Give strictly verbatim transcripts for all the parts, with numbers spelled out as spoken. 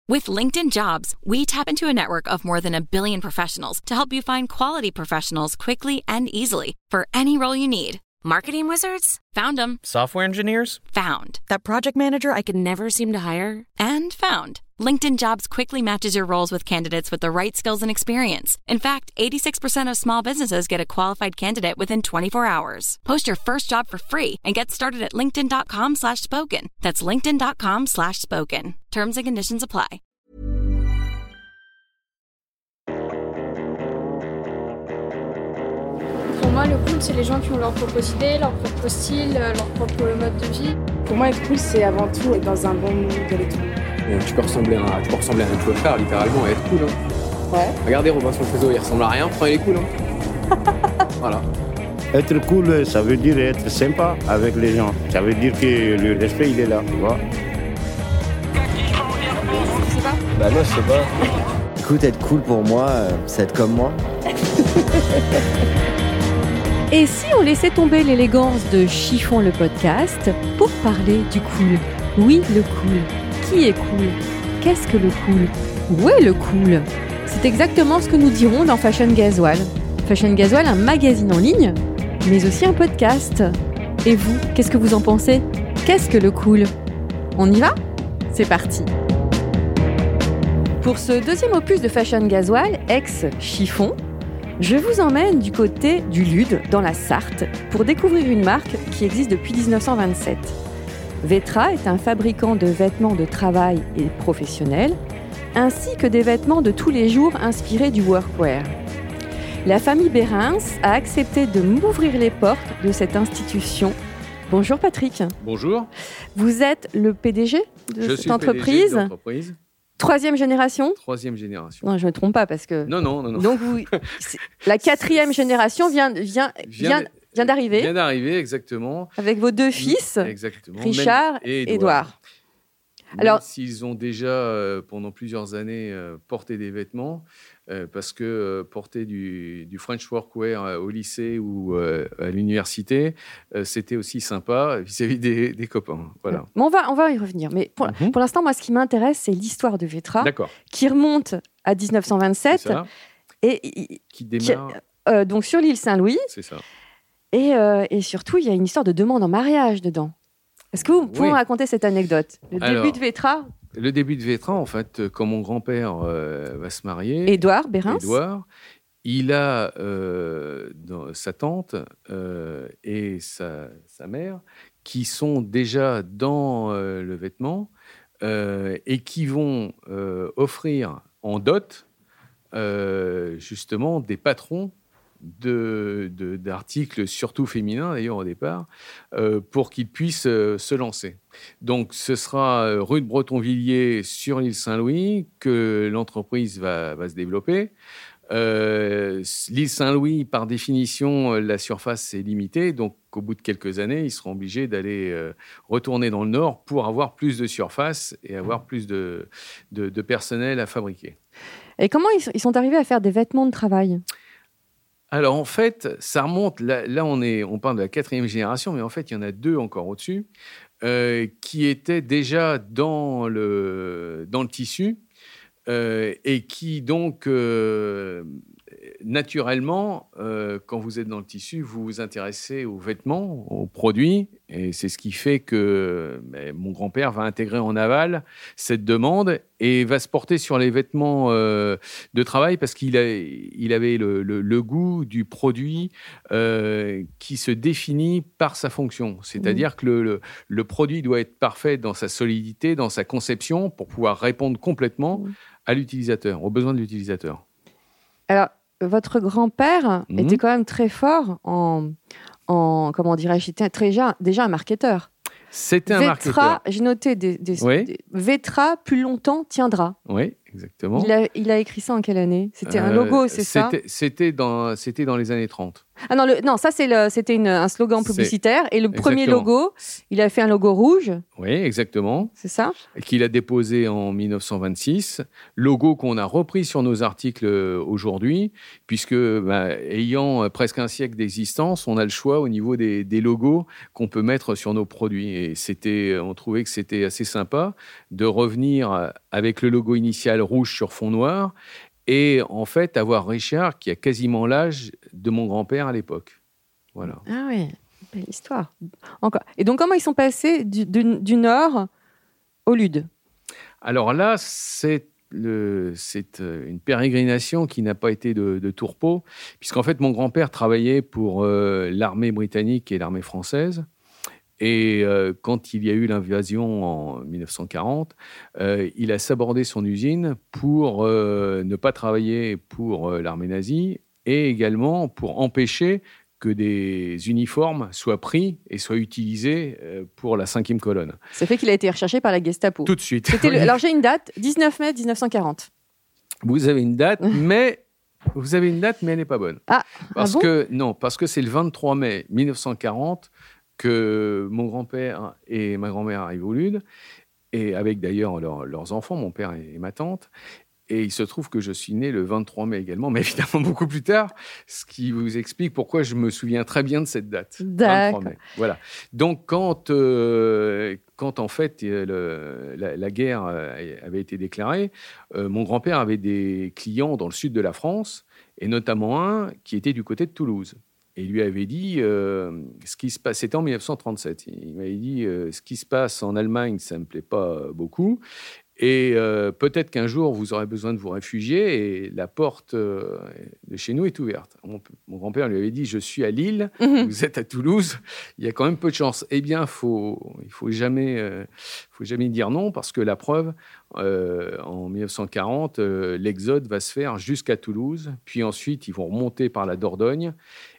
With LinkedIn Jobs, we tap into a network of more than a billion professionals to help you find quality professionals quickly and easily for any role you need. Marketing wizards? Found them. Software engineers? Found. That project manager I could never seem to hire? And found. LinkedIn Jobs quickly matches your roles with candidates with the right skills and experience. In fact, eighty-six percent of small businesses get a qualified candidate within twenty-four hours. Post your first job for free and get started at linkedin.com slash spoken. That's linkedin.com slash spoken. Terms and conditions apply. Pour moi, le cool, c'est les gens qui ont leurs propres idées, leur propre style, leur propre mode de vie. Pour moi, être cool, c'est avant tout être dans un bon mood et tout. Et tu peux ressembler à, tu peux ressembler à un clochard, littéralement, et être cool. Hein. Ouais. Regardez Robinson Crusoe, il ressemble à rien, pourtant il est cool. Hein. Voilà. Être cool, ça veut dire être sympa avec les gens. Ça veut dire que le respect, il est là, tu vois. Je sais pas. Bah moi, je sais pas. Écoute, être cool pour moi, c'est être comme moi. Et si on laissait tomber l'élégance de Chiffon le podcast pour parler du cool? Oui, le cool. Qui est cool? Qu'est-ce que le cool? Où est le cool? C'est exactement ce que nous dirons dans Fashion Gasoil. Fashion Gasoil, un magazine en ligne, mais aussi un podcast. Et vous, qu'est-ce que vous en pensez? Qu'est-ce que le cool? On y va? C'est parti. Pour ce deuxième opus de Fashion Gasoil, ex-Chiffon, je vous emmène du côté du Lude, dans la Sarthe, pour découvrir une marque qui existe depuis dix-neuf cent vingt-sept. Vetra est un fabricant de vêtements de travail et professionnels, ainsi que des vêtements de tous les jours inspirés du workwear. La famille Behrens a accepté de m'ouvrir les portes de cette institution. Bonjour Patrick. Bonjour. Vous êtes le P D G de Je cette suis entreprise. P D G de l'entreprise. Troisième génération? Troisième génération. Non, je ne me trompe pas parce que... Non, non, non. non. Donc, vous... la quatrième génération vient, vient, vient, vient d'arriver. Vient d'arriver, exactement. Avec vos deux fils, exactement. Richard Même... et Édouard. Édouard. Même Alors, s'ils ont déjà, euh, pendant plusieurs années, euh, porté des vêtements, euh, parce que euh, porter du, du French workwear euh, au lycée ou euh, à l'université, euh, c'était aussi sympa vis-à-vis des, des copains. Voilà. Mais on, va, on va y revenir. Mais pour, mm-hmm. pour l'instant, moi, ce qui m'intéresse, c'est l'histoire de Vetra, D'accord. qui remonte à dix-neuf cent vingt-sept. C'est ça. Et, qui démarre... Qui, euh, donc sur l'île Saint-Louis. C'est ça. Et, euh, et surtout, il y a une histoire de demande en mariage dedans. Est-ce que vous pouvez oui. raconter cette anecdote? Le Alors, début de Vetra? Le début de Vetra, en fait, quand mon grand-père euh, va se marier... Édouard Behrens. Édouard, il a euh, dans, sa tante euh, et sa, sa mère qui sont déjà dans euh, le vêtement euh, et qui vont euh, offrir en dot, euh, justement, des patrons De, de, d'articles, surtout féminins d'ailleurs au départ, euh, pour qu'ils puissent euh, se lancer. Donc ce sera euh, rue de Bretonvilliers sur l'île Saint-Louis que l'entreprise va, va se développer. Euh, l'île Saint-Louis, par définition, la surface est limitée, donc au bout de quelques années, ils seront obligés d'aller euh, retourner dans le nord pour avoir plus de surface et avoir plus de, de, de personnel à fabriquer. Et comment ils, ils sont arrivés à faire des vêtements de travail ? Alors, en fait, ça remonte... Là, là on, est, on parle de la quatrième génération, mais en fait, il y en a deux encore au-dessus, euh, qui étaient déjà dans le, dans le tissu euh, et qui, donc, euh, naturellement, euh, quand vous êtes dans le tissu, vous vous intéressez aux vêtements, aux produits, et c'est ce qui fait que ben, mon grand-père va intégrer en aval cette demande et va se porter sur les vêtements euh, de travail parce qu'il a, il avait le, le, le goût du produit euh, qui se définit par sa fonction. C'est-à-dire mmh. que le, le, le produit doit être parfait dans sa solidité, dans sa conception, pour pouvoir répondre complètement mmh. à l'utilisateur, aux besoins de l'utilisateur. Alors, votre grand-père mmh. était quand même très fort en... en comment dirais-je, était très, déjà un marketeur. C'était un Vetra, marketeur. J'ai noté des, des, oui. des Vetra plus longtemps tiendra. Oui, exactement. Il a, il a écrit ça en quelle année? C'était un logo, Euh, c'est ça? c'était, c'était, dans, c'était dans les années trente. Ah non, le, non ça c'est le, c'était une, un slogan C'est- publicitaire. Et le premier Exactement. logo, il a fait un logo rouge, Oui, exactement. c'est ça? Qu'il a déposé en dix-neuf cent vingt-six. Logo qu'on a repris sur nos articles euh, aujourd'hui, puisque bah, ayant euh, presque un siècle d'existence, on a le choix au niveau des, des logos qu'on peut mettre sur nos produits. Et c'était, on trouvait que c'était assez sympa de revenir euh, avec le logo initial rouge sur fond noir et en fait avoir Richard qui a quasiment l'âge de mon grand-père à l'époque. Voilà. Ah oui, belle histoire. Encore. Et donc comment ils sont passés du, du, du nord au Lude? Alors là, c'est, le, c'est euh, une pérégrination qui n'a pas été de, de tourpeau, puisqu'en fait, mon grand-père travaillait pour euh, l'armée britannique et l'armée française. Et euh, quand il y a eu l'invasion en dix-neuf cent quarante, euh, il a sabordé son usine pour euh, ne pas travailler pour euh, l'armée nazie et également pour empêcher que des uniformes soient pris et soient utilisés euh, pour la cinquième colonne. Ça fait qu'il a été recherché par la Gestapo. Tout de suite. C'était le- alors j'ai une date, dix-neuf mai dix-neuf cent quarante. Vous avez une date, mais vous avez une date, mais elle n'est pas bonne. Ah, Parce ah bon que non, parce que c'est le vingt-trois mai mille neuf cent quarante que mon grand-père et ma grand-mère arrivent au Lude, et avec d'ailleurs leur- leurs enfants, mon père et ma tante. Et il se trouve que je suis né le vingt-trois mai également, mais évidemment beaucoup plus tard, ce qui vous explique pourquoi je me souviens très bien de cette date. D'accord. vingt-trois mai. Voilà. Donc quand, euh, quand en fait euh, le- la, la guerre euh, avait été déclarée, euh, mon grand-père avait des clients dans le sud de la France, et notamment un qui était du côté de Toulouse. Et il lui avait dit, euh, ce qui se passe, c'était en dix-neuf cent trente-sept, il m'avait dit, euh, ce qui se passe en Allemagne, ça ne me plaît pas beaucoup. Et euh, peut-être qu'un jour, vous aurez besoin de vous réfugier et la porte euh, de chez nous est ouverte. Mon, mon grand-père lui avait dit, je suis à Lille, Mhm. vous êtes à Toulouse, il y a quand même peu de chance. Eh bien, faut, il ne faut jamais, euh, faut jamais dire non, parce que la preuve, euh, en dix-neuf cent quarante, euh, l'exode va se faire jusqu'à Toulouse, puis ensuite, ils vont remonter par la Dordogne,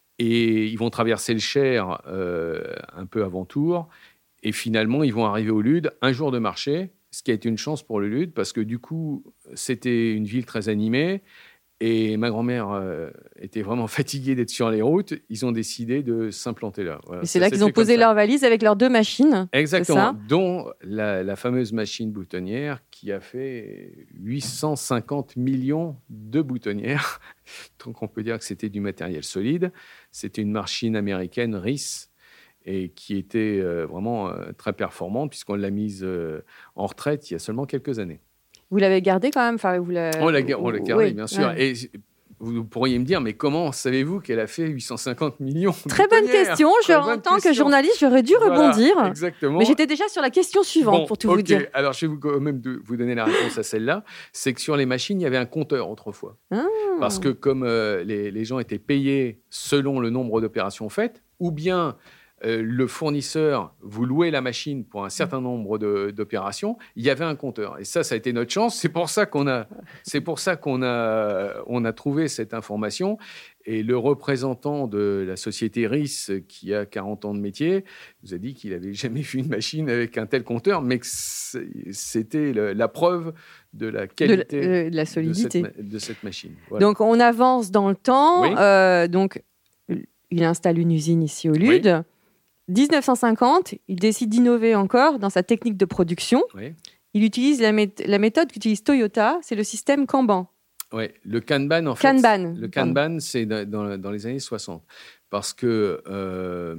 et ils vont traverser le Cher euh, un peu avant Tours, et finalement, ils vont arriver au Lude, un jour de marché, ce qui a été une chance pour le Lude, parce que du coup, c'était une ville très animée, et ma grand-mère euh, était vraiment fatiguée d'être sur les routes. Ils ont décidé de s'implanter là. Voilà, Et c'est ça là s'est qu'ils ont fait comme posé ça. leurs valises avec leurs deux machines. Exactement, ça dont la, la fameuse machine boutonnière qui a fait huit cent cinquante millions de boutonnières. Donc on peut dire que c'était du matériel solide. C'était une machine américaine R I S et qui était euh, vraiment euh, très performante puisqu'on l'a mise euh, en retraite il y a seulement quelques années. Vous l'avez gardé quand même, enfin, vous la... On l'a, on l'a gardé, oui, bien sûr. ouais. Et vous pourriez me dire, mais comment savez-vous qu'elle a fait huit cent cinquante millions de Très bonne boutonnières? question. Je, Très en bonne tant que question. journaliste, j'aurais dû Voilà, rebondir. exactement. Mais j'étais déjà sur la question suivante, Bon, pour tout ok. vous dire. Alors, je vais vous, quand même de- vous donner la réponse à celle-là. C'est que sur les machines, il y avait un compteur autrefois. Ah. Parce que comme euh, les, les gens étaient payés selon le nombre d'opérations faites, ou bien euh, le fournisseur vous louait la machine pour un certain nombre de- d'opérations, il y avait un compteur. Et ça, ça a été notre chance. C'est pour ça qu'on a, c'est pour ça qu'on a, on a trouvé cette information. Et le représentant de la société R I S, qui a quarante ans de métier, nous a dit qu'il n'avait jamais vu une machine avec un tel compteur, mais que c'est- c'était le- la preuve de la De, qualité la- euh, de la de cette, solidité. ma- de cette machine. Voilà. Donc, on avance dans le temps. Oui. Euh, donc, il installe une usine ici au Lude. dix-neuf cent cinquante, il décide d'innover encore dans sa technique de production. Oui. Il utilise la, mé- la méthode qu'utilise Toyota, c'est le système Kanban. Ouais, le Kanban, en fait. Kanban. Le Kanban, c'est dans, dans- dans les années soixante. Parce que euh,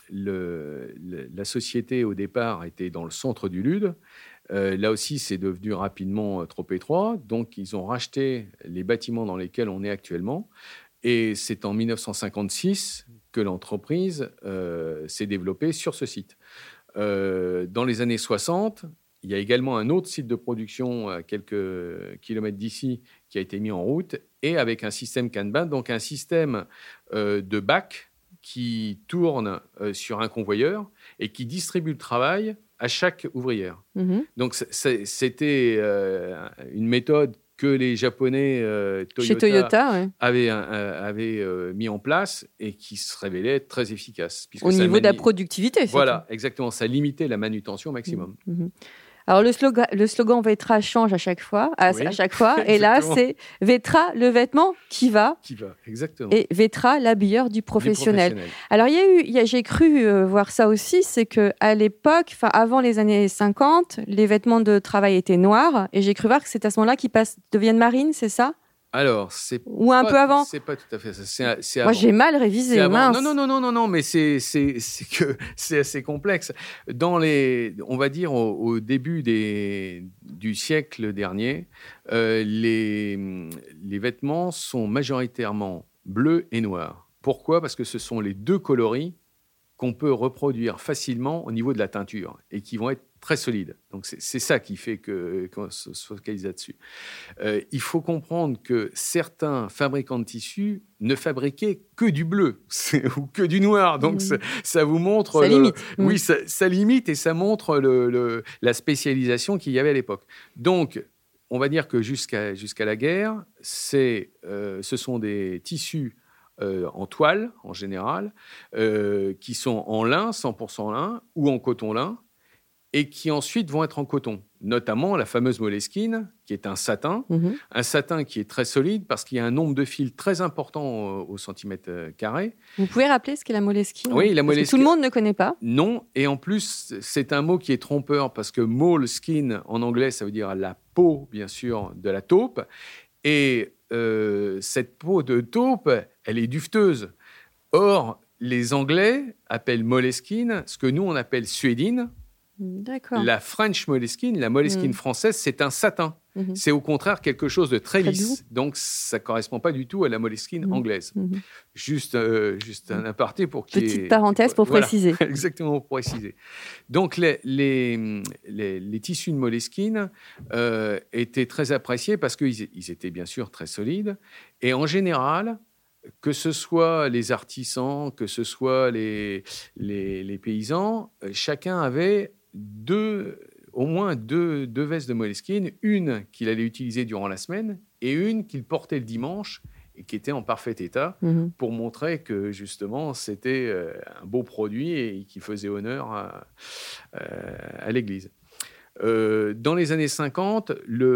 le- le- la société, au départ, était dans le centre du Lude. Euh, là aussi, c'est devenu rapidement euh, trop étroit. Donc, ils ont racheté les bâtiments dans lesquels on est actuellement. Et c'est en dix-neuf cent cinquante-six que l'entreprise euh, s'est développée sur ce site. Euh, dans les années soixante, il y a également un autre site de production à quelques kilomètres d'ici qui a été mis en route et avec un système Kanban, donc un système euh, de bac qui tourne euh, sur un convoyeur et qui distribue le travail à chaque ouvrière. Mhm. Donc c'est- c'est- c'était euh, une méthode que les Japonais euh, Toyota, Chez Toyota, ouais. avaient, un- un- avaient, euh, mis en place et qui se révélait très efficace. puisque Au ça niveau de la mani- productivité. surtout. Voilà, exactement. Ça limitait la manutention au maximum. Mhm. Alors le slogan, le slogan Vetra change à chaque fois, à, Oui. à chaque fois. Et là, c'est Vetra, le vêtement qui va. Qui va, exactement. Et Vetra, l'habilleur du Les professionnel. professionnels. Alors, il y a eu, il y a- j'ai cru euh, voir ça aussi, c'est qu'à l'époque, enfin avant les années cinquante, les vêtements de travail étaient noirs. Et j'ai cru voir que c'est à ce moment-là qu'ils passent, deviennent marines, c'est ça? Alors, c'est Ou un pas- peu avant? C'est pas tout à fait ça. C'est, c'est Moi, avant. j'ai mal révisé, C'est avant. mince. Non, non, non, non, non, non, mais c'est, c'est, c'est que c'est assez complexe. Dans les, on va dire au, au début des, du siècle dernier, euh, les, les vêtements sont majoritairement bleus et noirs. Pourquoi ? Parce que ce sont les deux coloris qu'on peut reproduire facilement au niveau de la teinture et qui vont être très solides. Donc c'est, c'est ça qui fait que, qu'on se focalise là-dessus. Euh, il faut comprendre que certains fabricants de tissus ne fabriquaient que du bleu ou que du noir. Donc Mmh. ça, ça vous montre... Ça le- limite. Mmh. Oui, ça, ça limite et ça montre le, le- la spécialisation qu'il y avait à l'époque. Donc, on va dire que jusqu'à, jusqu'à la guerre, c'est, euh, ce sont des tissus euh, en toile, en général, euh, qui sont en lin, cent pour cent lin, ou en coton-lin, et qui ensuite vont être en coton. Notamment la fameuse Moleskine, qui est un satin, Mhm. un satin qui est très solide parce qu'il y a un nombre de fils très important au, au centimètre euh, carré. Vous pouvez rappeler ce qu'est la Moleskine? Oui, la Parce que Moleskine- tout le monde ne connaît pas. Non, et en plus, c'est un mot qui est trompeur parce que moleskin, en anglais, ça veut dire la peau, bien sûr, de la taupe. Et euh, cette peau de taupe, elle est duveteuse. Or, les Anglais appellent Moleskine ce que nous, on appelle suédine. D'accord. La French Moleskine, la Moleskine Mm. française, c'est un satin. Mhm. C'est au contraire quelque chose de très, Très lisse. Donc, ça ne correspond pas du tout à la Moleskine Mm. anglaise. Mhm. Juste, euh, juste un aparté pour qu'il y ait- Petite parenthèse pour Voilà. préciser. Exactement, pour préciser. Donc, les, les, les- les tissus de Moleskine euh, étaient très appréciés parce qu'ils ils étaient bien sûr très solides. Et en général, que ce soit les artisans, que ce soit les, les, les paysans, euh, chacun avait deux, au moins deux, deux vestes de Moleskine, une qu'il allait utiliser durant la semaine et une qu'il portait le dimanche et qui était en parfait état Mhm. pour montrer que justement c'était euh, un beau produit et qui faisait honneur à, euh, à l'Église. Euh, dans les années cinquante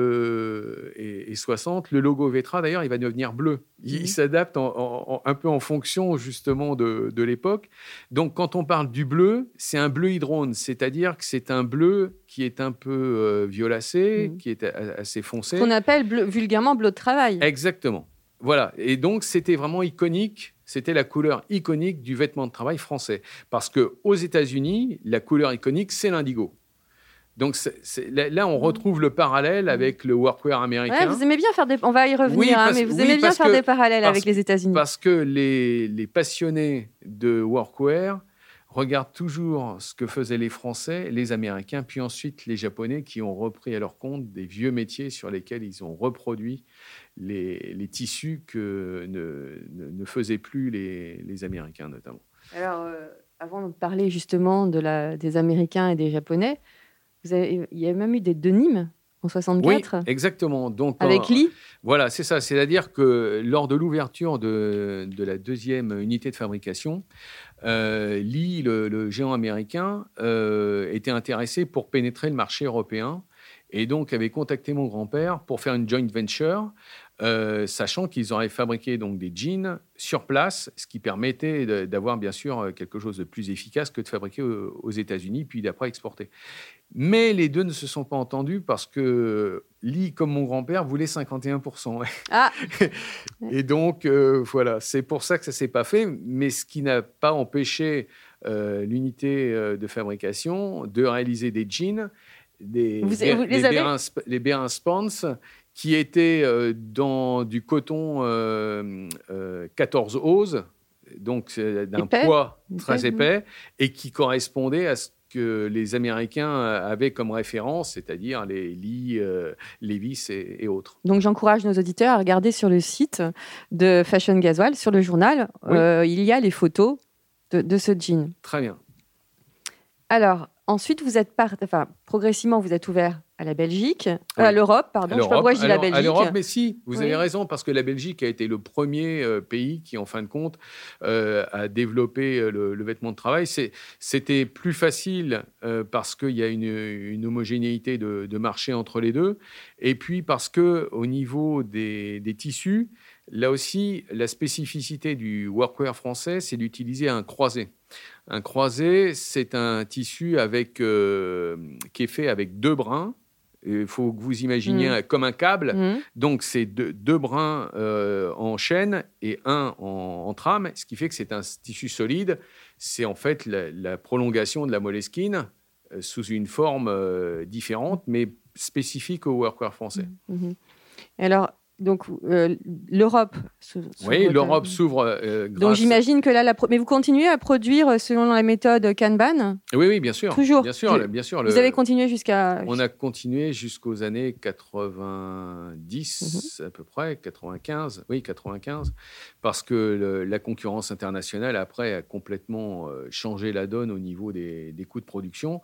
le, et, et soixante, le logo Vetra, d'ailleurs, il va devenir bleu. Il, Mhm. il s'adapte en- en- en- un peu en fonction justement de, de l'époque. Donc, quand on parle du bleu, c'est un bleu hydrone, c'est-à-dire que c'est un bleu qui est un peu euh, violacé, Mhm. qui est a- assez foncé. Ce qu'on appelle bleu- vulgairement bleu de travail. Exactement. Voilà. Et donc, c'était vraiment iconique. C'était la couleur iconique du vêtement de travail français. Parce qu'aux États-Unis, la couleur iconique, c'est l'indigo. Donc, c'est- c'est- là, là, on retrouve le parallèle avec le workwear américain. Ouais, vous aimez bien faire des... On va y revenir, Oui, hein, parce- mais vous oui, aimez bien parce faire que- des parallèles parce- avec les États-Unis. Parce que les, les passionnés de workwear regardent toujours ce que faisaient les Français, les Américains, puis ensuite les Japonais qui ont repris à leur compte des vieux métiers sur lesquels ils ont reproduit les, les tissus que ne, ne- ne faisaient plus les, les Américains notamment. Alors, euh, avant de parler justement de la, des Américains et des Japonais, vous avez, il y a même eu des denimes en soixante-quatre Oui, exactement. Donc, avec en- Lee. Voilà, c'est ça. C'est-à-dire que lors de l'ouverture de, de la deuxième unité de fabrication, euh, Lee, le, le géant américain, euh, était intéressé pour pénétrer le marché européen et donc avait contacté mon grand-père pour faire une joint venture, euh, sachant qu'ils auraient fabriqué donc des jeans sur place, ce qui permettait de- d'avoir bien sûr quelque chose de plus efficace que de fabriquer aux, aux États-Unis puis d'après exporter. Mais les deux ne se sont pas entendus parce que Lee, comme mon grand-père, voulait cinquante et un pour cent. Ah, Et donc, euh, voilà, c'est pour ça que ça ne s'est pas fait, mais ce qui n'a pas empêché euh, l'unité euh, de fabrication de réaliser des jeans, des, Vous- des- vous les les avez Bérin Sp- les Bérin Spans, qui étaient euh, dans du coton euh, euh, quatorze oses, donc c'est d'un Épais. poids Épais, très oui. épais, et qui correspondait à ce que les Américains avaient comme référence, c'est-à-dire les Lee, euh, Levis et, et autres. donc j'encourage nos auditeurs à regarder sur le site de Fashion Gasoil, sur le journal. Oui. Euh, il y a les photos de, de ce jean. Très bien. Alors, ensuite, vous êtes part... enfin, progressivement, vous êtes ouvert à la Belgique, Oui. euh, à l'Europe, pardon. À Je ne sais pas pourquoi je dis la Alors, Belgique. À l'Europe, mais si, vous Oui. avez raison, parce que la Belgique a été le premier euh, pays qui, en fin de compte, euh, a développé euh, le, le vêtement de travail. C'est, c'était plus facile euh, parce qu'il y a une, une homogénéité de, de marché entre les deux, et puis parce qu'au niveau des, des tissus, là aussi, la spécificité du workwear français, c'est d'utiliser un croisé. Un croisé, c'est un tissu avec, euh, qui est fait avec deux brins. Il faut que vous imaginiez Mmh. comme un câble. Mmh. Donc, c'est deux, deux brins euh, en chaîne et un en, en trame, ce qui fait que c'est un tissu solide. C'est en fait la, la prolongation de la Moleskine euh, sous une forme euh, différente, mais spécifique au workwear français. Mmh. Et alors, donc, euh, l'Europe... sous- sous Oui, votre- l'Europe s'ouvre euh, grâce... Donc, j'imagine que là, la pro- mais vous continuez à produire selon la méthode Kanban. Oui, oui, bien sûr. Toujours. Bien sûr, Je- bien sûr. Vous le- avez continué jusqu'à... On a continué jusqu'aux années quatre-vingt-dix, à peu près, quatre-vingt-quinze, oui, quatre-vingt-quinze, parce que le- la concurrence internationale, après, a complètement euh, changé la donne au niveau des, des coûts de production.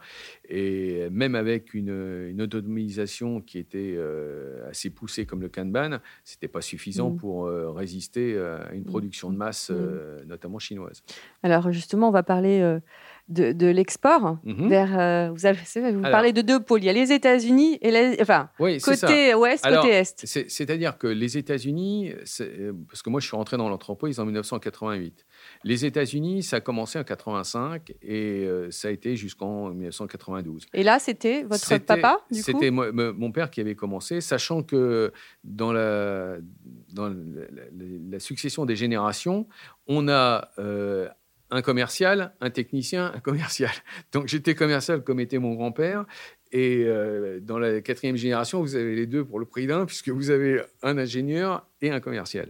Et même avec une, une autonomisation qui était euh, assez poussée comme le Kanban, ce n'était pas suffisant Mhm. pour euh, résister à une production de masse, Mhm. euh, notamment chinoise. Alors, justement, on va parler euh, de, de l'export Mhm. vers... euh, vous avez, c'est vrai, vous Alors. parlez de deux pôles. Il y a les États-Unis et les... Enfin, Oui, c'est ça. côté ouest, Alors, côté est. C'est- C'est-à-dire que les États-Unis, c'est- euh, parce que moi je suis rentré dans l'entreprise en mille neuf cent quatre-vingt-huit, les États-Unis, ça a commencé en quatre-vingt-cinq et euh, ça a été jusqu'en mille neuf cent quatre-vingt-douze. Et là, c'était votre C'était- papa, du coup C'était moi- me- mon père qui avait commencé, sachant que dans la, dans la, la- la succession des générations, on a euh, un commercial, un technicien, un commercial. Donc j'étais commercial comme était mon grand-père. Et euh, dans la quatrième génération, vous avez les deux pour le prix d'un, puisque vous avez un ingénieur et un commercial.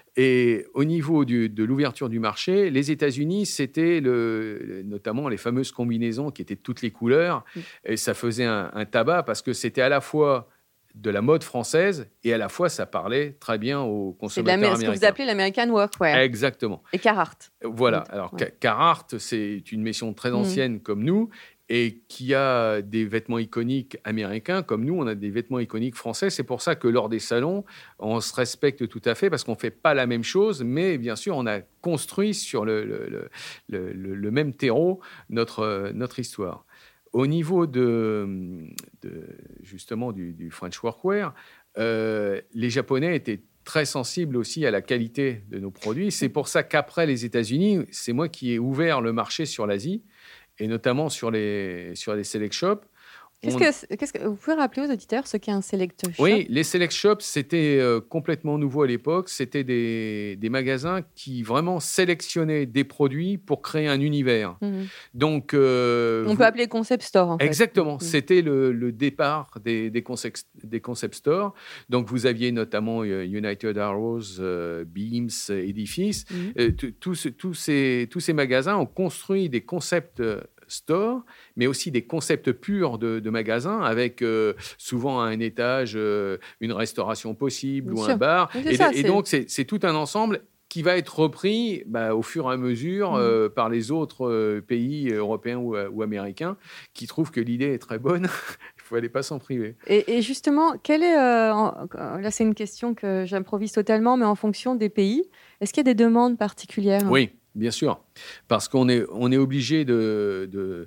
Et au niveau du, de l'ouverture du marché, les États-Unis, c'était le, notamment les fameuses combinaisons qui étaient de toutes les couleurs. Et ça faisait un, un tabac parce que c'était à la fois de la mode française et à la fois ça parlait très bien aux C'est de consommateurs l'Amé- ce américains. que vous appelez l'American Workwear. Exactement. Et Carhartt. Voilà. Ouais. Alors, Ouais. Ca- Carhartt, c'est une maison très Mhm. ancienne comme nous et qui a des vêtements iconiques américains comme nous, on a des vêtements iconiques français. C'est pour ça que lors des salons, on se respecte tout à fait parce qu'on ne fait pas la même chose, mais bien sûr, on a construit sur le, le, le, le, le- le même terreau notre, euh, notre histoire. Au niveau de, de justement du, du French Workwear, euh, les Japonais étaient très sensibles aussi à la qualité de nos produits. C'est pour ça qu'après les États-Unis, c'est moi qui ai ouvert le marché sur l'Asie et notamment sur les, sur les select shops. Qu'est-ce On- que, c'est- qu'est-ce que vous pouvez rappeler aux auditeurs ce qu'est un select shop? Oui, les select shops, c'était euh, complètement nouveau à l'époque. C'était des, des magasins qui vraiment sélectionnaient des produits pour créer un univers. Mhm. Donc, euh, On vous- peut appeler concept store. En fait. Exactement, Mhm. c'était le, le départ des, des, concept, des concept stores. Donc, vous aviez notamment euh, United Arrows, euh, Beams, Edifice. Mhm. Euh, tout- tout ce- tous ces, tous ces magasins ont construit des concepts euh, stores, mais aussi des concepts purs de, de magasins, avec euh, souvent à un étage euh, une restauration possible Bien ou sûr. un bar. Oui, c'est Et, ça, et c'est- donc, c'est c'est tout un ensemble qui va être repris bah, au fur et à mesure Mhm. euh, par les autres euh, pays européens ou, ou américains qui trouvent que l'idée est très bonne. Il ne fallait pas s'en priver. Et, et justement, quelle est, euh, en- là c'est une question que j'improvise totalement, mais en fonction des pays, est-ce qu'il y a des demandes particulières? Oui, bien sûr. Parce qu'on est, on est obligé de, de,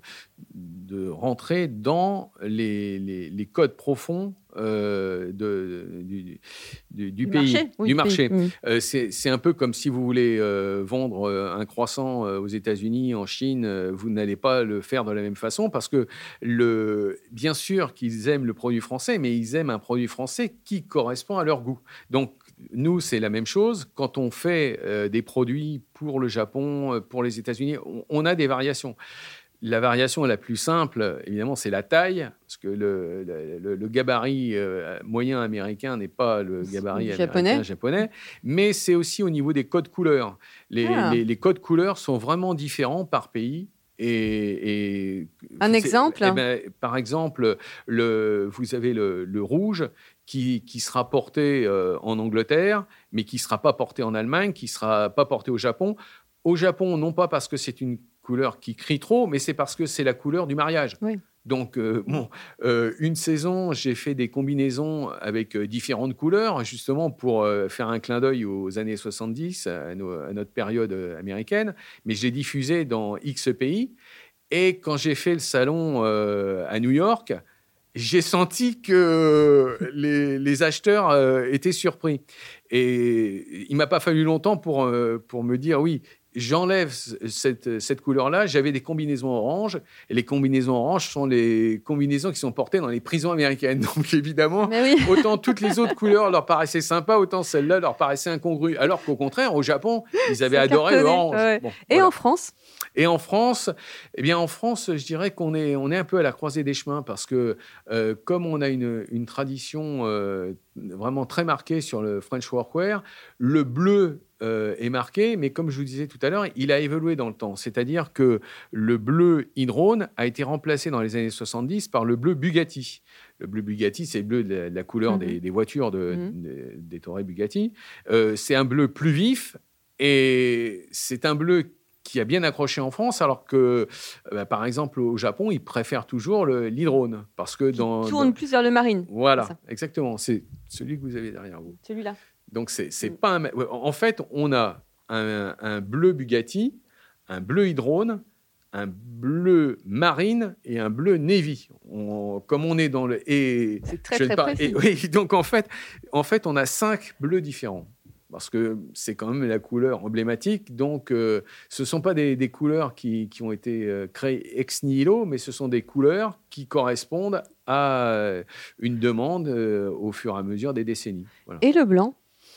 de rentrer dans les, les, les codes profonds euh, de, du, du, du pays, marché, oui, du du marché. pays. Mhm. Euh, c'est, c'est un peu comme si vous voulez euh, vendre euh, un croissant euh, aux États-Unis, en Chine, euh, vous n'allez pas le faire de la même façon parce que, le, bien sûr qu'ils aiment le produit français, mais ils aiment un produit français qui correspond à leur goût. Donc, nous, c'est la même chose. Quand on fait euh, des produits pour le Japon, euh, pour les États-Unis, on, on a des variations. La variation la plus simple, évidemment, c'est la taille, parce que le, le, le gabarit euh, moyen américain n'est pas le gabarit Japonais. américain japonais, mais c'est aussi au niveau des codes couleurs. Les, Ah. les, les codes couleurs sont vraiment différents par pays. Et, et Un c'est- exemple eh ben, par exemple, le, vous avez le, le rouge qui, qui sera porté euh, en Angleterre, mais qui ne sera pas porté en Allemagne, qui ne sera pas porté au Japon. Au Japon, non pas parce que c'est une couleur qui crie trop, mais c'est parce que c'est la couleur du mariage. Oui. Donc, euh, bon, euh, une saison, j'ai fait des combinaisons avec euh, différentes couleurs, justement pour euh, faire un clin d'œil aux années soixante-dix, à, nos, à notre période euh, américaine. Mais je l'ai diffusé dans X pays. Et quand j'ai fait le salon euh, à New York, j'ai senti que les, les acheteurs euh, étaient surpris. Et il ne m'a pas fallu longtemps pour, euh, pour me dire, oui, j'enlève cette, cette couleur-là. J'avais des combinaisons oranges. Et les combinaisons oranges sont les combinaisons qui sont portées dans les prisons américaines. Donc, évidemment, Mais oui. autant toutes les autres couleurs leur paraissaient sympas, autant celle-là leur paraissait incongrue. Alors qu'au contraire, au Japon, ils avaient C'est adoré cartonné, le orange. ouais. Bon, Et voilà. en France ? Et en France, eh bien, en France, je dirais qu'on est, on est un peu à la croisée des chemins parce que euh, comme on a une, une tradition euh, vraiment très marquée sur le French workwear, le bleu euh, est marqué, mais comme je vous disais tout à l'heure, il a évolué dans le temps. C'est-à-dire que le bleu Hydrone a été remplacé dans les années soixante-dix par le bleu Bugatti. Le bleu Bugatti, c'est le bleu de la, de la couleur Mm-hmm. des, des voitures de, Mm-hmm. de- des Touré Bugatti. Euh, c'est un bleu plus vif et c'est un bleu qui a bien accroché en France, alors que, euh, par exemple, au Japon, ils préfèrent toujours le- l'hydrone. Parce que dans. Tourne dans- plus vers le marine. Voilà, c'est ça. exactement. C'est celui que vous avez derrière vous. Celui-là. Donc, c'est c'est Mm. pas un. ouais, En fait, on a un, un bleu Bugatti, un bleu hydrone, un bleu marine et un bleu navy. On- comme on est dans le. Et, C'est très, je ne très par- précis. et- oui, donc en fait, en fait, on a cinq bleus différents. Parce que c'est quand même la couleur emblématique. Donc, euh, ce ne sont pas des, des couleurs qui, qui ont été euh, créées ex nihilo, mais ce sont des couleurs qui correspondent à euh, une demande euh, au fur et à mesure des décennies. Voilà. Et le blanc ?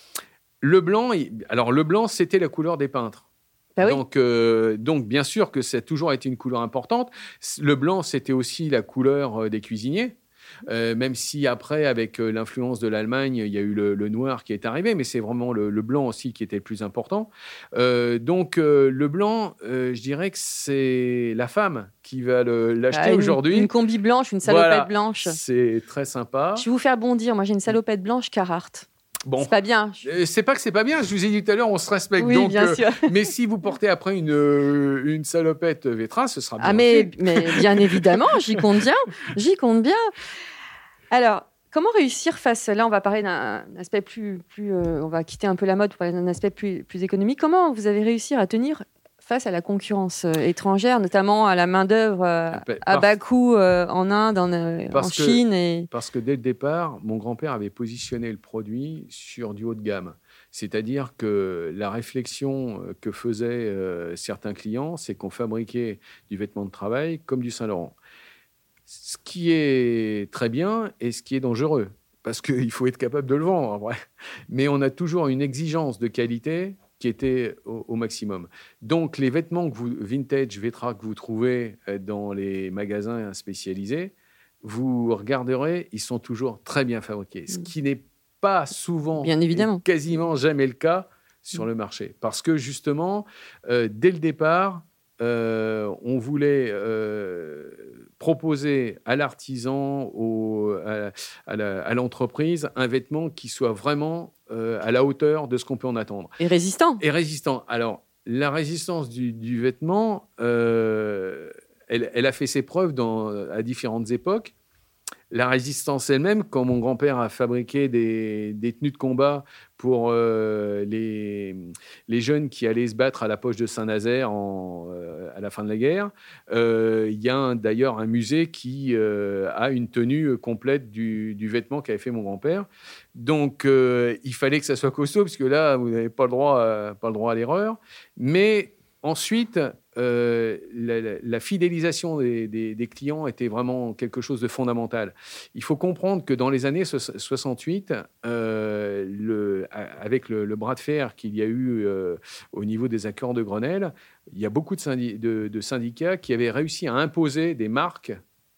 Le blanc, il- alors le blanc, c'était la couleur des peintres. Bah oui. Donc, euh, donc, bien sûr que ça a toujours été une couleur importante. Le blanc, c'était aussi la couleur euh, des cuisiniers. Euh, même si après, avec euh, l'influence de l'Allemagne, il y a eu le, le noir qui est arrivé, mais c'est vraiment le, le blanc aussi qui était le plus important. Euh, donc, euh, le blanc, euh, je dirais que c'est la femme qui va le- l'acheter Ah, une- aujourd'hui. Une combi blanche, une salopette Voilà. blanche. C'est très sympa. Je vais vous faire bondir. Moi, j'ai une salopette blanche Carhartt. Bon, C'est pas bien. Je- Euh, c'est pas que c'est pas bien. Je vous ai dit tout à l'heure, on se respecte. Oui, donc, bien euh, sûr. mais si vous portez après une, euh, une salopette Vétra, ce sera bien Ah, mais, fait. mais bien évidemment, j'y compte bien. J'y compte bien. Alors, comment réussir face... Là, on va parler d'un aspect plus... plus euh, on va quitter un peu la mode pour parler d'un aspect plus, plus économique. Comment vous avez réussi à tenir face à la concurrence euh, étrangère, notamment à la main-d'œuvre euh, Ah, bah, à par- bas coût euh, en Inde, en, euh, en Parce que- Chine et... Parce que dès le départ, mon grand-père avait positionné le produit sur du haut de gamme. C'est-à-dire que la réflexion euh, que faisaient euh, certains clients, c'est qu'on fabriquait du vêtement de travail comme du Saint-Laurent. Ce qui est très bien et ce qui est dangereux, parce qu'il faut être capable de le vendre, en vrai. Mais on a toujours une exigence de qualité qui était au, au maximum. Donc, les vêtements que vous, vintage, Vétra, que vous trouvez euh, dans les magasins spécialisés, vous regarderez, ils sont toujours très bien fabriqués. Ce qui n'est pas souvent, Bien évidemment. et quasiment jamais le cas sur le marché. Parce que justement, euh, dès le départ, euh, on voulait euh, proposer à l'artisan, au- à, à la- à l'entreprise, un vêtement qui soit vraiment euh, à la hauteur de ce qu'on peut en attendre. et résistant. Et résistant. Alors, la résistance du, du vêtement, euh, elle, elle a fait ses preuves dans, à différentes époques. La résistance elle-même, quand mon grand-père a fabriqué des, des tenues de combat pour euh, les, les jeunes qui allaient se battre à la poche de Saint-Nazaire en, euh, à la fin de la guerre, euh, il y a un- d'ailleurs un musée qui euh, a une tenue complète du, du vêtement qu'avait fait mon grand-père. Donc, euh, il fallait que ça soit costaud, parce que là, vous n'avez pas le droit à, pas le droit à l'erreur. Mais ensuite, euh, la, la- la fidélisation des, des- des clients était vraiment quelque chose de fondamental. Il faut comprendre que dans les années so- soixante-huit, euh, le- a- avec le, le bras de fer qu'il y a eu euh, au niveau des accords de Grenelle, il y a beaucoup de, syndi- de- de syndicats qui avaient réussi à imposer des marques,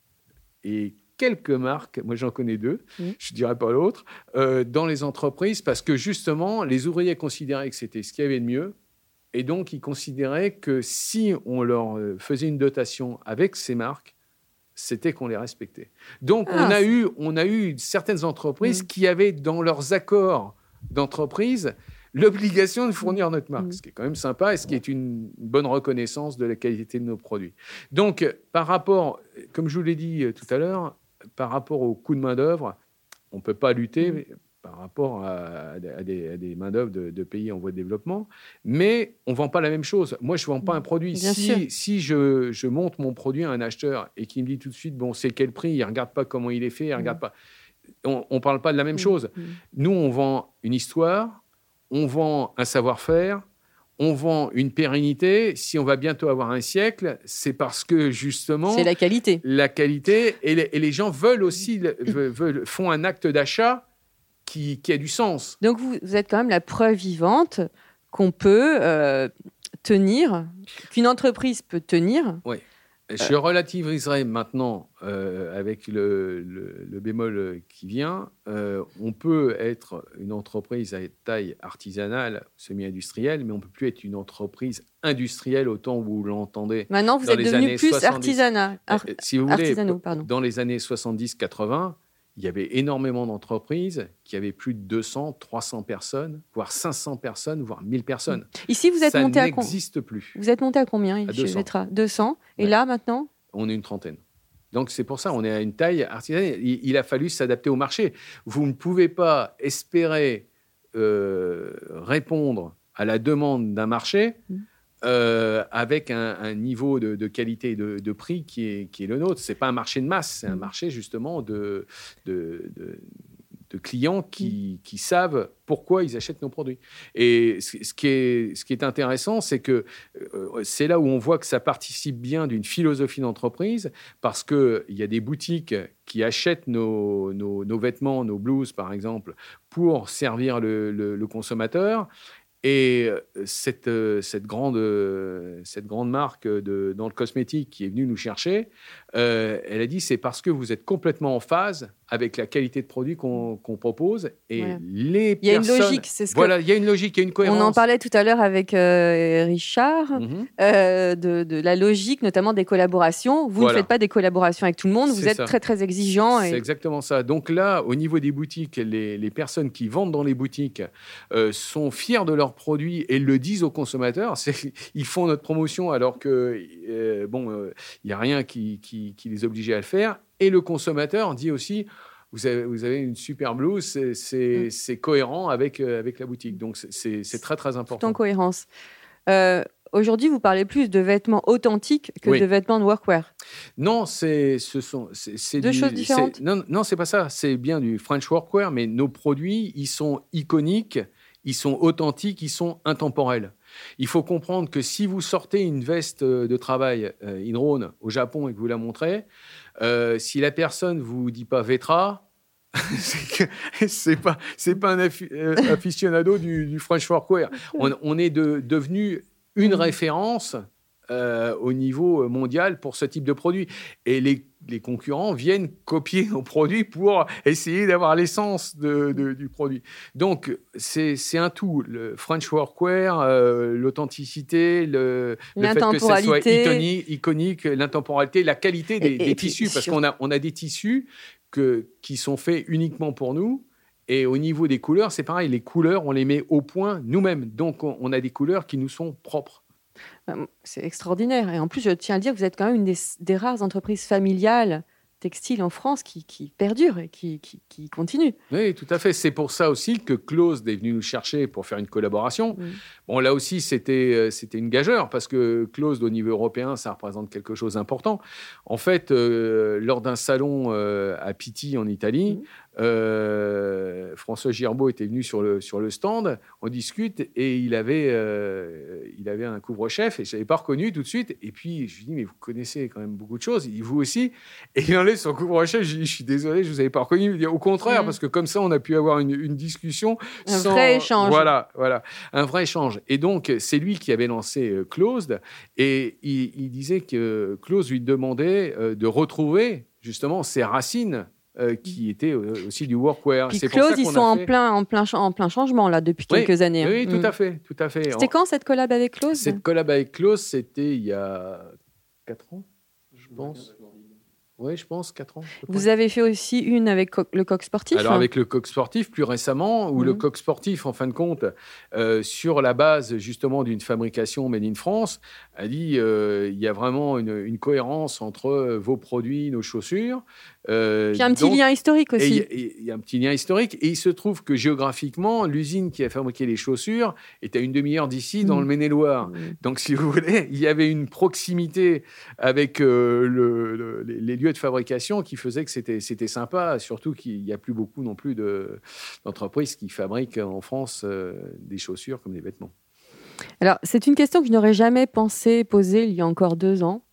et quelques marques, moi j'en connais deux, Oui. je ne dirais pas l'autre, euh, dans les entreprises, parce que justement, les ouvriers considéraient que c'était ce qu'il y avait de mieux. Et donc, ils considéraient que si on leur euh, faisait une dotation avec ces marques, c'était qu'on les respectait. Donc, Ah, on, a c'est- eu, on a eu certaines entreprises Mm. qui avaient dans leurs accords d'entreprise l'obligation de fournir notre marque, Mmh. ce qui est quand même sympa et ce qui est une bonne reconnaissance de la qualité de nos produits. Donc, par rapport, comme je vous l'ai dit tout à l'heure, par rapport au coût de main-d'œuvre, on ne peut pas lutter mmh. par rapport à, à des, à des main-d'œuvre de, de pays en voie de développement, mais on ne vend pas la même chose. Moi, je ne vends pas un produit. Bien si sûr. si je, je montre mon produit à un acheteur et qu'il me dit tout de suite, bon, c'est quel prix, il ne regarde pas comment il est fait, il ne regarde pas. On ne parle pas de la même mmh. chose. Mmh. Nous, on vend une histoire, on vend un savoir-faire, on vend une pérennité. Si on va bientôt avoir un siècle, c'est parce que justement... C'est la qualité. La qualité. Et les, et les gens veulent aussi, veulent, veulent, font un acte d'achat qui, qui a du sens. Donc, vous, vous êtes quand même la preuve vivante qu'on peut euh, tenir, qu'une entreprise peut tenir. Oui. Je relativiserai maintenant euh, avec le, le, le bémol qui vient. Euh, on peut être une entreprise à taille artisanale, semi-industrielle, mais on ne peut plus être une entreprise industrielle autant que vous l'entendez. Maintenant, vous êtes devenu plus soixante-dix. artisanat. Ar- euh, si vous voulez, artisanaux, pardon. Dans les années soixante-dix quatre-vingts, il y avait énormément d'entreprises qui avaient plus de deux cents, trois cents personnes, voire cinq cents personnes, voire mille personnes. Ici, vous êtes Ça monté à combien ? Ça n'existe plus. Vous êtes monté à combien à chez deux cents. Vetra ? deux cents. Et ouais. là, maintenant ? On est une trentaine. Donc, c'est pour ça on est à une taille artisanale. Il, il a fallu s'adapter au marché. Vous ne pouvez pas espérer euh, répondre à la demande d'un marché mmh. Euh, avec un, un niveau de, de qualité et de, de prix qui est, qui est le nôtre. Ce n'est pas un marché de masse, c'est un marché justement de, de, de, de clients qui, qui savent pourquoi ils achètent nos produits. Et ce, ce, qui, est, ce qui est intéressant, c'est que euh, c'est là où on voit que ça participe bien d'une philosophie d'entreprise, parce qu'il y a des boutiques qui achètent nos, nos, nos vêtements, nos blouses par exemple, pour servir le, le, le consommateur. Et cette, cette, grande, cette grande marque de, dans le cosmétique qui est venue nous chercher, euh, elle a dit c'est parce que vous êtes complètement en phase avec la qualité de produit qu'on, qu'on propose. Et ouais. les il y a personnes, une logique, c'est ce voilà, que... il y a une logique, il y a une cohérence. On en parlait tout à l'heure avec euh, Richard, mm-hmm. euh, de, de la logique, notamment des collaborations. Vous voilà. ne faites pas des collaborations avec tout le monde, vous c'est êtes ça. très, très exigeant. C'est et... exactement ça. Donc là, au niveau des boutiques, les, les personnes qui vendent dans les boutiques euh, sont fiers de leurs produits et le disent aux consommateurs. C'est, ils font notre promotion alors que euh, bon, il euh, n'y a rien qui, qui, qui les obligeait à le faire. Et le consommateur dit aussi, vous avez, vous avez une super blouse, c'est, c'est, mmh. c'est cohérent avec, euh, avec la boutique. Donc c'est, c'est, c'est très très important. Tout en cohérence. Euh, aujourd'hui, vous parlez plus de vêtements authentiques que oui. de vêtements de workwear. Non, c'est, ce sont c'est, c'est deux du, choses différentes. C'est, non, non, c'est pas ça. C'est bien du French workwear, mais nos produits, ils sont iconiques. Ils sont authentiques, ils sont intemporels. Il faut comprendre que si vous sortez une veste de travail euh, Inrone au Japon et que vous la montrez, euh, si la personne ne vous dit pas Vetra, c'est, que, c'est pas c'est pas un affi, euh, aficionado du, du French workwear. On, on est de, devenu une référence euh, au niveau mondial pour ce type de produit. Et les les concurrents viennent copier nos produits pour essayer d'avoir l'essence de, de, du produit. Donc, c'est, c'est un tout. Le French workwear, euh, l'authenticité, le, le fait que ça soit iconique, iconique, l'intemporalité, la qualité des, et, des et tissus. Parce sur... qu'on a, on a des tissus que, qui sont faits uniquement pour nous. Et au niveau des couleurs, c'est pareil. Les couleurs, on les met au point nous-mêmes. Donc, on, on a des couleurs qui nous sont propres. C'est extraordinaire. Et en plus, je tiens à dire que vous êtes quand même une des, des rares entreprises familiales textiles en France qui, qui perdure et qui, qui, qui continue. Oui, tout à fait. C'est pour ça aussi que Closed est venu nous chercher pour faire une collaboration. Mmh. Bon, là aussi, c'était, c'était une gageure parce que Closed, au niveau européen, ça représente quelque chose d'important. En fait, euh, lors d'un salon euh, à Pitti, en Italie, mmh. Euh, François Girbaud était venu sur le, sur le stand, on discute et il avait, euh, il avait un couvre-chef et je ne l'avais pas reconnu tout de suite. Et puis je lui dis, mais vous connaissez quand même beaucoup de choses, il dit, vous aussi. Et il enlève son couvre-chef, je lui dis, je suis désolé, je ne vous avais pas reconnu. Il me dit, au contraire, mmh. parce que comme ça, on a pu avoir une, une discussion. Un sans... vrai échange. Voilà, voilà, un vrai échange. Et donc, c'est lui qui avait lancé euh, Closed et il, il disait que Closed lui demandait euh, de retrouver justement ses racines. Euh, qui était aussi du workwear. Puis c'est Closed, pour ça ils qu'on sont a en, fait... plein, en, plein, en plein changement là, depuis oui, quelques années. Oui, hein. tout à fait. Tout à fait. C'était en... quand cette collab avec Closed ? Cette collab avec Closed, c'était il y a quatre ans, je pense. Oui, je pense, quatre ans. Vous avez fait aussi une avec co- le coq sportif. Alors, avec le coq sportif, plus récemment, où mmh. le coq sportif, en fin de compte, euh, sur la base justement d'une fabrication made in France, a dit euh, il y a vraiment une, une cohérence entre vos produits, nos chaussures. Euh, Puis un petit donc, lien historique aussi. Il y, y a un petit lien historique. Et il se trouve que géographiquement, l'usine qui a fabriqué les chaussures est à une demi-heure d'ici, mmh. dans le Maine-et-Loire. Mmh. Donc, si vous voulez, il y avait une proximité avec euh, le, le, les lieux de fabrication qui faisait que c'était, c'était sympa, surtout qu'il n'y a plus beaucoup non plus de, d'entreprises qui fabriquent en France euh, des chaussures comme des vêtements. Alors, c'est une question que je n'aurais jamais pensé poser il y a encore deux ans.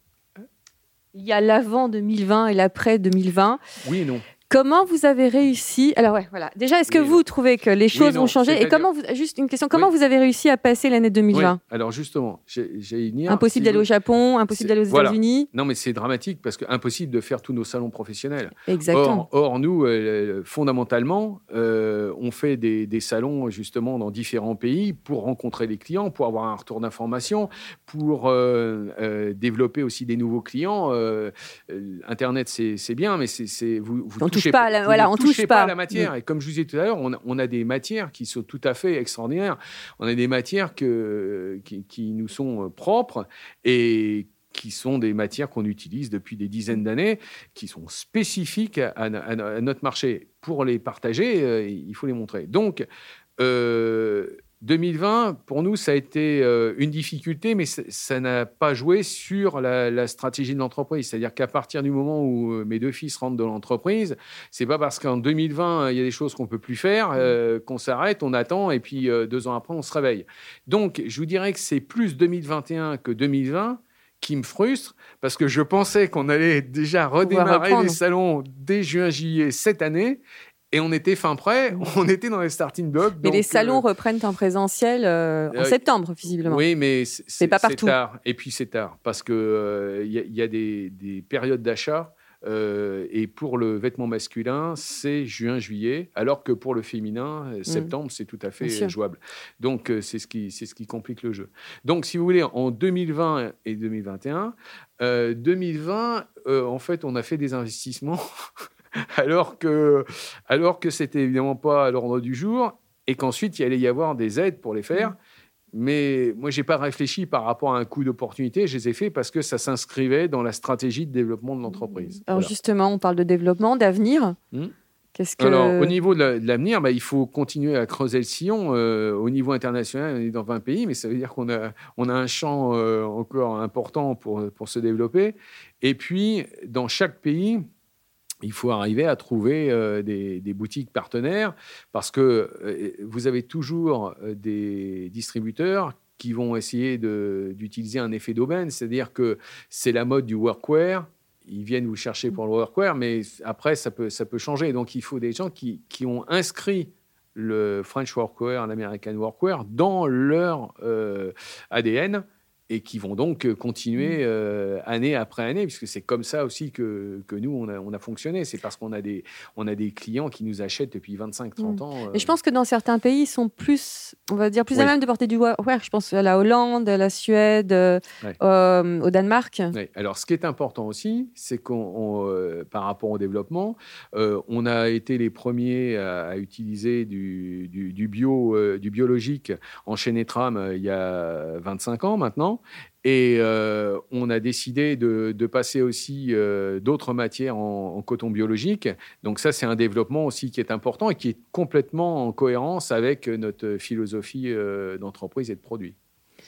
Il y a l'avant deux mille vingt et l'après deux mille vingt. Oui et non. Comment vous avez réussi... Alors, ouais, voilà. Déjà, est-ce que oui, vous non. trouvez que les choses oui, ont changé? Et comment vous... Juste une question. Comment oui. vous avez réussi à passer l'année deux mille vingt? Oui. Alors, justement, j'ai, j'ai une... Impossible si d'aller vous... au Japon, impossible c'est... d'aller aux voilà. États-Unis. Non, mais c'est dramatique parce que impossible de faire tous nos salons professionnels. Exactement. Or, or nous, euh, fondamentalement, euh, on fait des, des salons, justement, dans différents pays pour rencontrer les clients, pour avoir un retour d'information, pour euh, euh, développer aussi des nouveaux clients. Euh, Internet, c'est, c'est bien, mais c'est, c'est, vous, vous touchez pas à la, voilà, on touche pas pas à la matière. Mmh. Et comme je vous disais tout à l'heure, on a, on a des matières qui sont tout à fait extraordinaires. On a des matières que, qui, qui nous sont propres et qui sont des matières qu'on utilise depuis des dizaines d'années, qui sont spécifiques à, à, à notre marché. Pour les partager, euh, il faut les montrer. Donc, euh, deux mille vingt, pour nous, ça a été euh, une difficulté, mais ça, ça n'a pas joué sur la, la stratégie de l'entreprise. C'est-à-dire qu'à partir du moment où euh, mes deux fils rentrent dans l'entreprise, c'est pas parce qu'en deux mille vingt, il y a des choses qu'on peut plus faire, euh, qu'on s'arrête, on attend, et puis euh, deux ans après, on se réveille. Donc, je vous dirais que c'est plus deux mille vingt et un que deux mille vingt qui me frustre, parce que je pensais qu'on allait déjà redémarrer les salons dès juin-juillet cette année, et on était fin prêt, on était dans les starting blocks. Mais donc, les salons euh, reprennent en présentiel euh, en euh, septembre, visiblement. Oui, mais c'est, c'est pas partout. C'est tard. Et puis c'est tard, parce qu'il euh, y, y a des, des périodes d'achat, euh, et pour le vêtement masculin, c'est juin-juillet, alors que pour le féminin, mmh. septembre, c'est tout à fait jouable. Donc euh, c'est, ce qui, c'est ce qui complique le jeu. Donc si vous voulez, en deux mille vingt et deux mille vingt et un, euh, deux mille vingt, euh, en fait, on a fait des investissements... alors que, alors que c'était évidemment pas à l'ordre du jour et qu'ensuite il allait y avoir des aides pour les faire. Mmh. Mais moi, j'ai pas réfléchi par rapport à un coût d'opportunité. Je les ai faits parce que ça s'inscrivait dans la stratégie de développement de l'entreprise. Alors voilà. Justement, on parle de développement, d'avenir. Mmh. Qu'est-ce que... Alors, au niveau de, la, de l'avenir, bah, il faut continuer à creuser le sillon. Euh, au niveau international, on est dans vingt pays, mais ça veut dire qu'on a, on a un champ euh, encore important pour, pour se développer. Et puis, dans chaque pays, il faut arriver à trouver euh, des, des boutiques partenaires parce que euh, vous avez toujours euh, des distributeurs qui vont essayer de, d'utiliser un effet d'aubaine, c'est-à-dire que c'est la mode du workwear. Ils viennent vous chercher pour le workwear, mais après, ça peut, ça peut changer. Donc, il faut des gens qui, qui ont inscrit le French workwear, l'American workwear dans leur euh, A D N et qui vont donc continuer euh, année après année, puisque c'est comme ça aussi que, que nous, on a, on a fonctionné. C'est parce qu'on a des, on a des clients qui nous achètent depuis vingt-cinq à trente mmh. ans. Euh... Et je pense que dans certains pays, ils sont plus, on va dire, plus oui. à même de porter du workwear. Je pense à la Hollande, à la Suède, ouais. euh, au Danemark. Ouais. Alors, ce qui est important aussi, c'est qu'on, on, euh, par rapport au développement, euh, on a été les premiers à, à utiliser du, du, du, bio, euh, du biologique en chaîne et trame euh, il y a vingt-cinq ans maintenant. Et euh, on a décidé de, de passer aussi euh, d'autres matières en, en coton biologique. Donc ça, c'est un développement aussi qui est important et qui est complètement en cohérence avec notre philosophie euh, d'entreprise et de produit.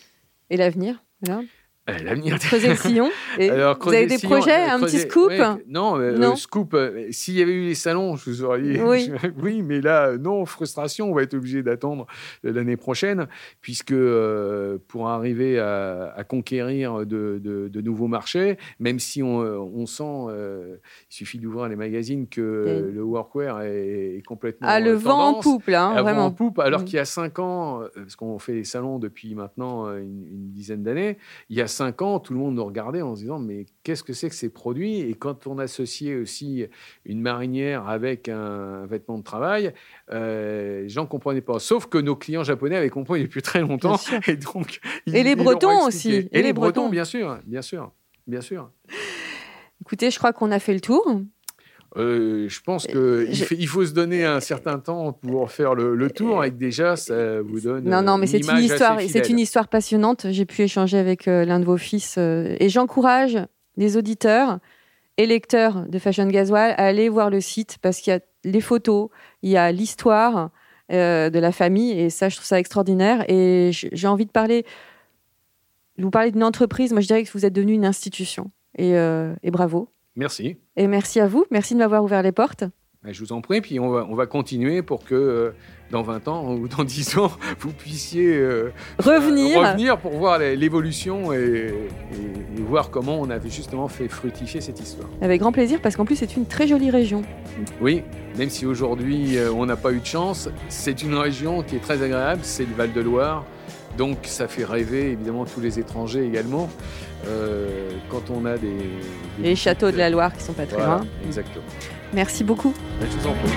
Et l'avenir, là Euh, l'avenir. Creuser le sillon. Et Alors, vous avez des sillon, projets, euh, un creuser, petit scoop ouais, Non, euh, non. Euh, scoop. Euh, s'il y avait eu les salons, je vous aurais dit oui. oui, mais là, non, frustration. On va être obligé d'attendre l'année prochaine, puisque euh, pour arriver à, à conquérir de, de, de nouveaux marchés, même si on, on sent, euh, il suffit d'ouvrir les magazines que oui. le workwear est, est complètement ah, le tendance, vent en poupe là, hein, vraiment. Vent en poupe. Alors oui. qu'il y a cinq ans, parce qu'on fait les salons depuis maintenant une, une dizaine d'années, il y a cinq ans, tout le monde nous regardait en se disant mais qu'est-ce que c'est que ces produits? Et quand on associait aussi une marinière avec un vêtement de travail, euh, les gens ne comprenaient pas. Sauf que nos clients japonais avaient compris depuis très longtemps. Et, donc, et ils, les Bretons aussi. Et, et les, les Bretons, Bretons, bien sûr, bien sûr, bien sûr. Écoutez, je crois qu'on a fait le tour. Euh, je pense qu'il je... il faut se donner un certain temps pour faire le, le tour et que déjà, ça vous donne Non, non, mais une c'est une, histoire, assez c'est une histoire passionnante. J'ai pu échanger avec euh, l'un de vos fils euh, et j'encourage les auditeurs et lecteurs de Fashion Gasoil à aller voir le site parce qu'il y a les photos, il y a l'histoire euh, de la famille et ça, je trouve ça extraordinaire. Et j'ai envie de parler, vous parlez d'une entreprise, moi je dirais que vous êtes devenu une institution et, euh, et bravo. Merci. Et merci à vous. Merci de m'avoir ouvert les portes. Je vous en prie. Puis on va, on va continuer pour que euh, dans vingt ans ou dans dix ans, vous puissiez euh, revenir. Euh, revenir pour voir l'évolution et, et, et voir comment on avait justement fait fructifier cette histoire. Avec grand plaisir, parce qu'en plus, c'est une très jolie région. Oui, même si aujourd'hui, euh, on n'a pas eu de chance, c'est une région qui est très agréable. C'est le Val-de-Loire. Donc, ça fait rêver, évidemment, tous les étrangers également, euh, quand on a des... des les châteaux de la Loire qui ne sont pas très voilà, loin. Exactement. Merci beaucoup. Je vous en prie.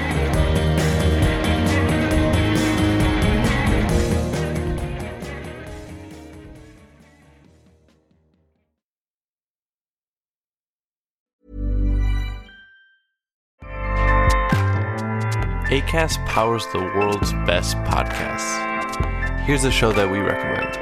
Acast powers the world's best podcasts. Here's a show that we recommend.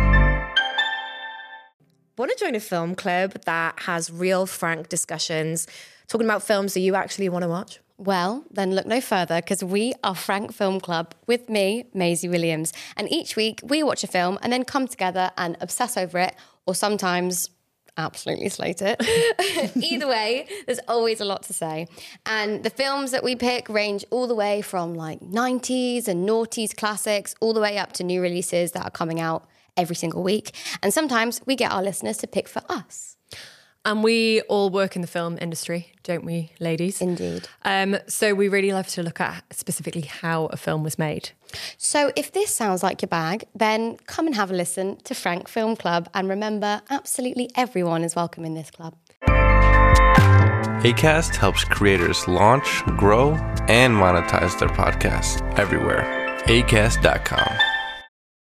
Want to join a film club that has real, frank discussions, talking about films that you actually want to watch? Well, then look no further, because we are Frank Film Club with me, Maisie Williams. And each week we watch a film and then come together and obsess over it, or sometimes absolutely slate it. Either way, there's always a lot to say. And the films that we pick range all the way from like nineties and noughties classics, all the way up to new releases that are coming out every single week. And sometimes we get our listeners to pick for us. And we all work in the film industry, don't we, ladies? Indeed. Um, so we really love to look at specifically how a film was made. So if this sounds like your bag, then come and have a listen to Frank Film Club. And remember, absolutely everyone is welcome in this club. Acast helps creators launch, grow, and monetize their podcasts everywhere. acast dot com.